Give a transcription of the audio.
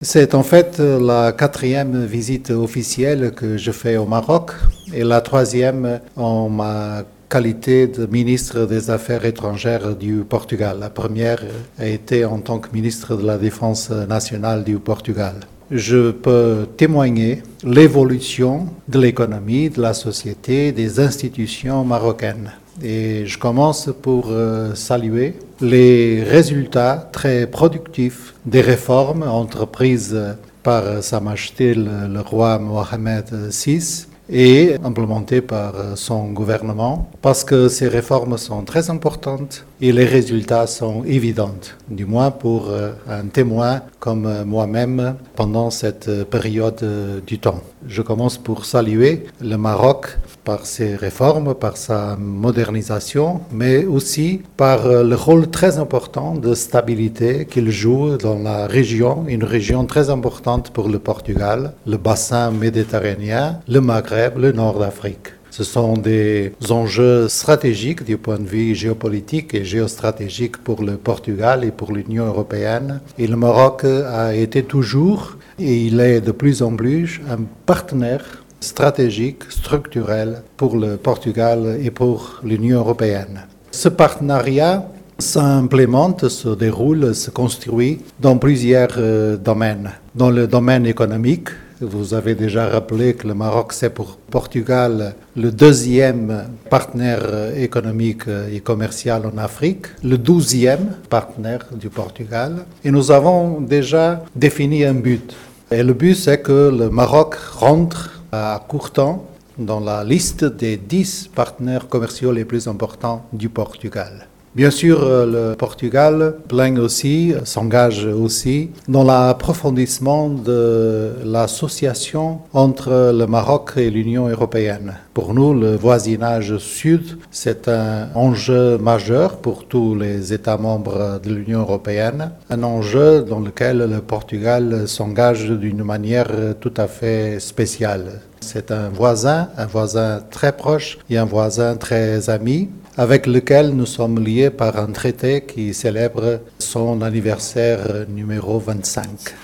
C'est en fait la quatrième visite officielle que je fais au Maroc et la troisième en ma qualité de ministre des Affaires étrangères du Portugal. La première a été en tant que ministre de la Défense nationale du Portugal. Je peux témoigner l'évolution de l'économie, de la société, des institutions marocaines. Et je commence pour saluer les résultats très productifs des réformes entreprises par Sa Majesté le roi Mohamed VI et implémentées par son gouvernement, parce que ces réformes sont très importantes et les résultats sont évidents, du moins pour un témoin comme moi-même pendant cette période du temps. Je commence pour saluer le Maroc par ses réformes, par sa modernisation, mais aussi par le rôle très important de stabilité qu'il joue dans la région, une région très importante pour le Portugal, le bassin méditerranéen, le Maghreb, le nord d'Afrique. Ce sont des enjeux stratégiques du point de vue géopolitique et géostratégique pour le Portugal et pour l'Union européenne. Et le Maroc a été toujours, et il est de plus en plus, un partenaire stratégique, structurel pour le Portugal et pour l'Union européenne. Ce partenariat s'implémente, se déroule, se construit dans plusieurs domaines. Dans le domaine économique, vous avez déjà rappelé que le Maroc, c'est pour Portugal le deuxième partenaire économique et commercial en Afrique, le 12e partenaire du Portugal. Et nous avons déjà défini un but. Et le but, c'est que le Maroc rentre à court temps dans la liste des 10 partenaires commerciaux les plus importants du Portugal. Bien sûr, le Portugal s'engage aussi dans l'approfondissement de l'association entre le Maroc et l'Union européenne. Pour nous, le voisinage sud, c'est un enjeu majeur pour tous les États membres de l'Union européenne, un enjeu dans lequel le Portugal s'engage d'une manière tout à fait spéciale. C'est un voisin très proche et un voisin très ami, avec lequel nous sommes liés par un traité qui célèbre son anniversaire numéro 25.